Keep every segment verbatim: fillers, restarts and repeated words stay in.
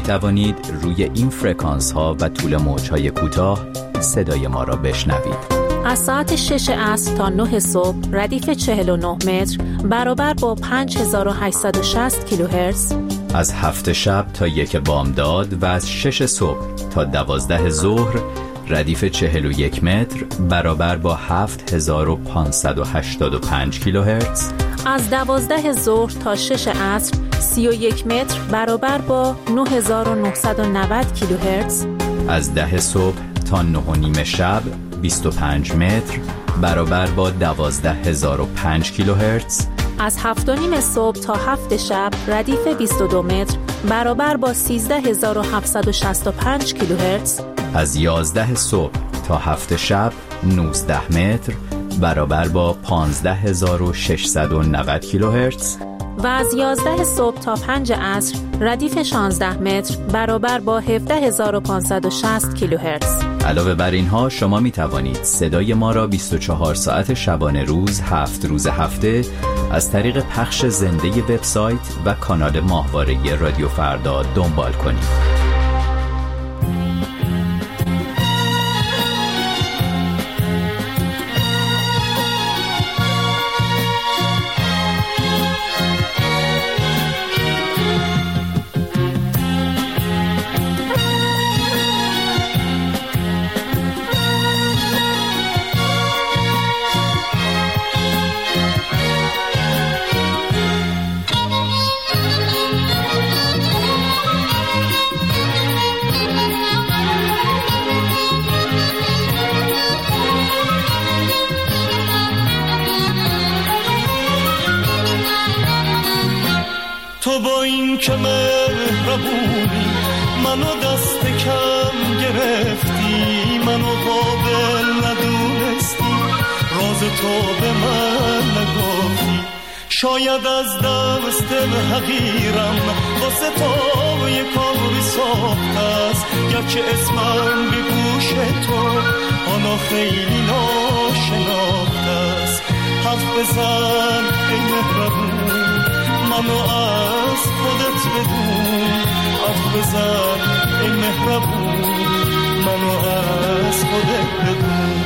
توانید روی این فرکانس ها و طول موج های کوتاه صدای ما را بشنوید. از ساعت شش عصر تا نه صبح ردیف چهل و نه متر برابر با پنج هزار و هشتصد و شصت کیلوهرتز. از هفت شب تا یک بامداد و از شش صبح تا دوازده ظهر ردیف چهل و یک متر برابر با هفت هزار و پانصد و هشتاد و پنج کیلوهرتز. از دوازده ظهر تا شش عصر سی و یک متر برابر با نه هزار و نهصد و نود کیلوهرتز. از ده صبح تا نه و نیم شب بیست و پنج متر برابر با دوازده هزار و پنج کیلوهرتز. از هفت و نیم صبح تا هفت شب ردیف بیست و دو متر برابر با سیزده هزار و هفتصد و شصت و پنج کیلوهرتز. از یازده صبح تا هفت شب نوزده متر برابر با پانزده هزار و ششصد و نود کیلوهرتز. و از یازده صبح تا پنج عصر ردیف شانزده متر برابر با هفده هزار و پانصد و شصت کیلوهرتز. علاوه بر اینها شما می توانید صدای ما را بیست و چهار ساعت شبانه روز هفت روز هفته از طریق پخش زنده وبسایت و کانال ماهواره رادیو فردا دنبال کنید. تو با این که مهربونی منو دست کم گرفتی، منو قابل ندونستی، راز تو به من نگفتی. شاید از دست حقیرم واسه تو یه کاری ساخته است، گرچه اسمم به گوش تو حالا خیلی ناشناخته است. حرف بزن ای مهربون منو از خودت بدون، حرف بزن ای مهربون منو از خودت بدون.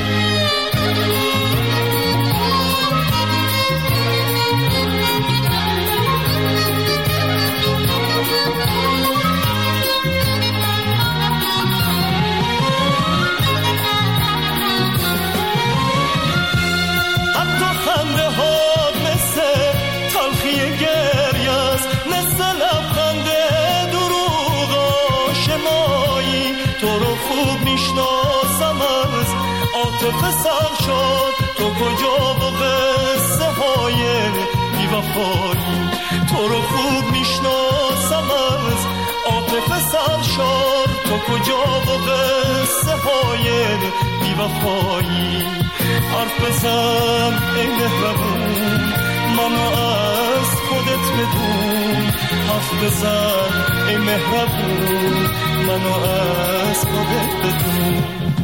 عاطفه سر شد تو کجا با قصه های بی‌وفایی، تو رو خوب میشناسم از عاطفه سر شد تو کجا با قصه های بی‌وفایی. حرف بزن ای مهربون منو از خودت بدون، حرف بزن ای مهربون منو از خودت بدون.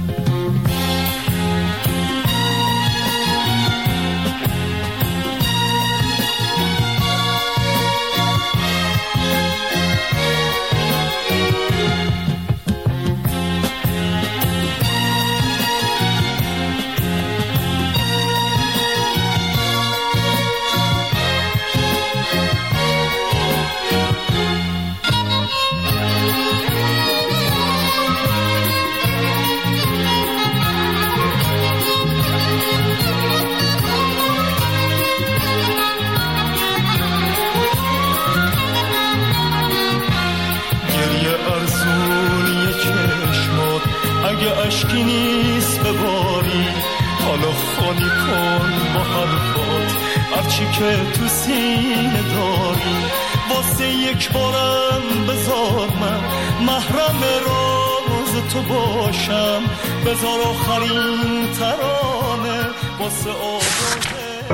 اشکی نیست بباری حالا خالی کن با حرفات هرچی که تو سینه داری. واسه یک بارم بذار من محرم راز تو باشم، بذار آخرین ترانه واسه آوازه.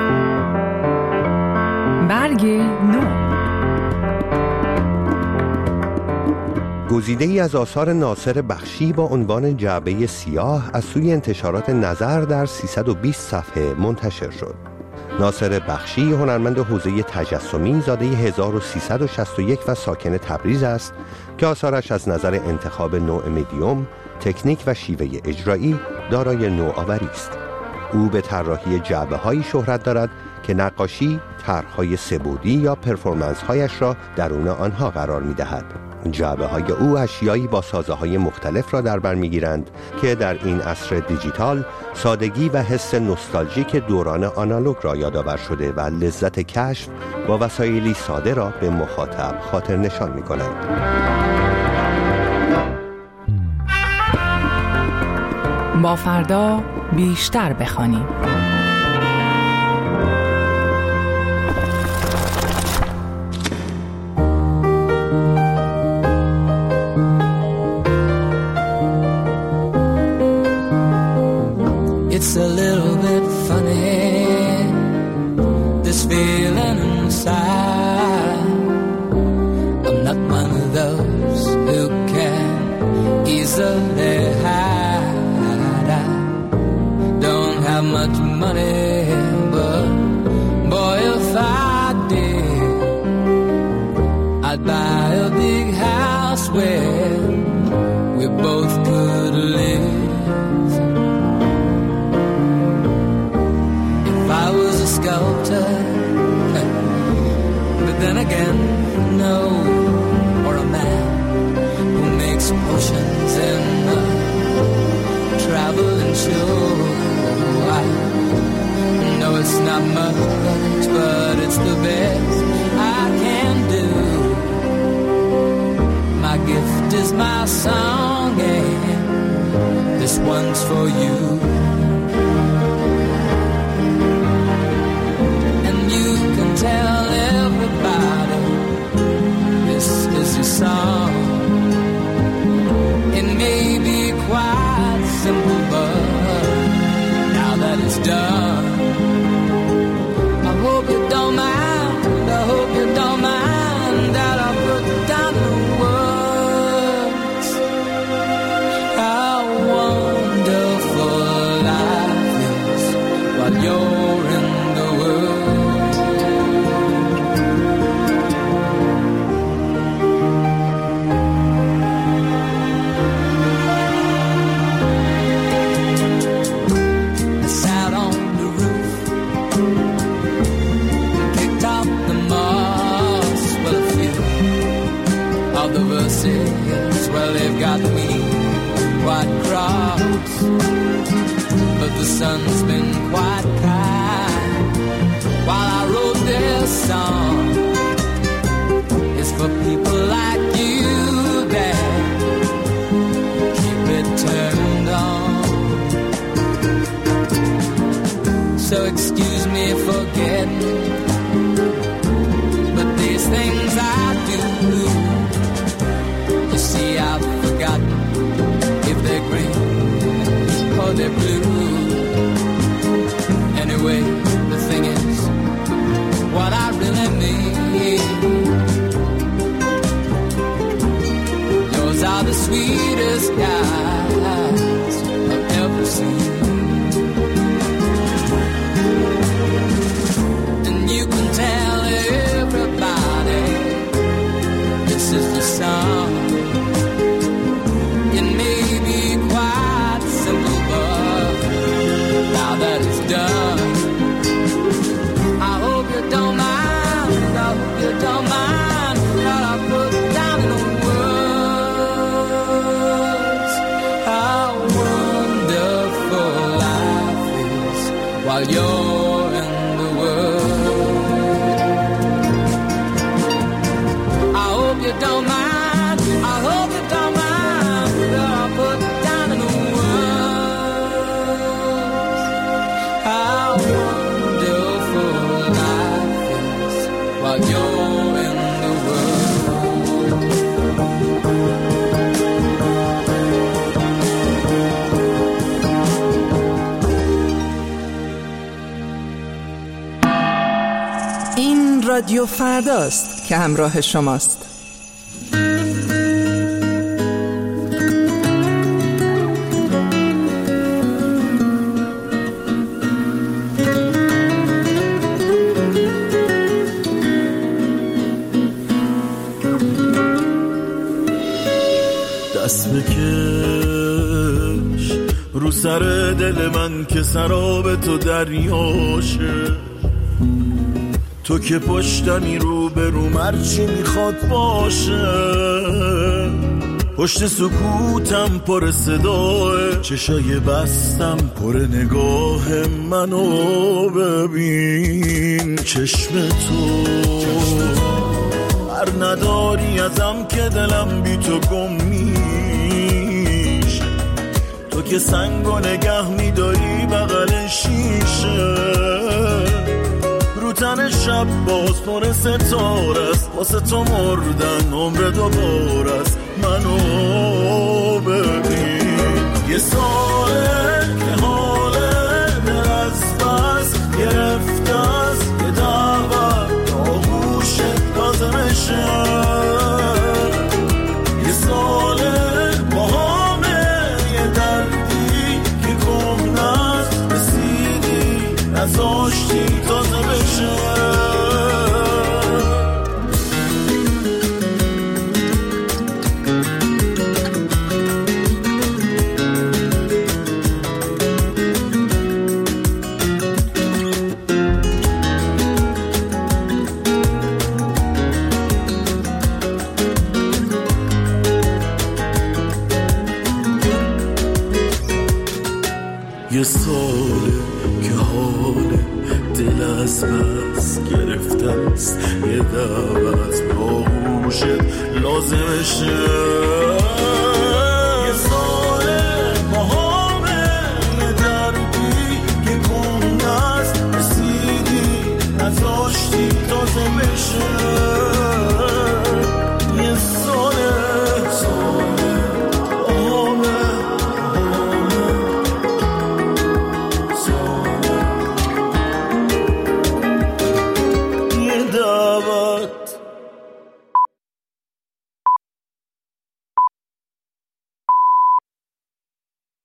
برگ نو گزیده‌ای از آثار ناصر بخشی با عنوان جعبه سیاه از سوی انتشارات نظر در سیصد و بیست صفحه منتشر شد. ناصر بخشی هنرمند حوزه تجسمی زاده هزار و سیصد و شصت و یک و ساکن تبریز است که آثارش از نظر انتخاب نوع مدیوم، تکنیک و شیوه اجرایی دارای نوآوری است. او به طراحی جعبه‌هایی شهرت دارد که نقاشی طرح‌های سه‌بعدی یا پرفورمنس‌هایش را درون آنها قرار می‌دهد. جعبه‌های او اشیایی با سازه‌های مختلف را در بر می‌گیرند که در این عصر دیجیتال سادگی و حس نوستالژیک دوران آنالوگ را یادآور شده و لذت کشف با وسایلی ساده را به مخاطب خاطر نشان می‌کنند. با فردا بیشتر بخوانیم. It's a little bit funny, this feeling inside. I'm not one of those who can easily hide. I don't have much money, but boy, if I did, I'd buy a big house where we both could live. Sculptor, but then again, no, or a man who makes potions in a traveling show. I know it's not much, but it's the best I can do. My gift is my song, and this one's for you. Tell everybody this is your song. It may be quite simple, but now that it's done, I hope you don't mind, I hope you don't mind that I put down the words. How wonderful life is while you're in the world. Well, they've got me quite cross, but the sun's been quite kind while I wrote this song. It's for people like you that keep it turned on. So excuse me for getting, but these things I do, see, I've forgotten if they're green or they're blue. Anyway, the thing is, what I really mean, yours are the sweetest guys I've ever seen. And you can tell everybody this is the song. Done. I hope you don't mind, I hope you don't mind that I put down in the words how wonderful life is while you're in the world. I hope you don't mind, I hope you don't mind that I put down in the words how wonderful life is while you're in the world. این رادیو فرداست که همراه شماست. رو سر دل من که سراب تو دریاشه، تو که پشتمی رو به رو مرچی میخواد باشه، پشت سکوتم پر صداه، چشای بستم پر نگاه منو ببین، چشم تو هر نداری ازم که دلم بی تو گم میشه، تو که سنگو نگه میداری بغل شیشه، رو تن شب باز پر ستاره است، واسه تو مردن عمر دوباره است، منو ببین. یه ساله که حاله دل از بس گرفته است، یه دعوت آغوشت لازمشه، یه ساله با همه یه دردی که کهنه است، رسیدی نذاشتی تازه بشه. یه ساله که حال دل از بس گرفته است، یه دعوت با گوشت لازمشه.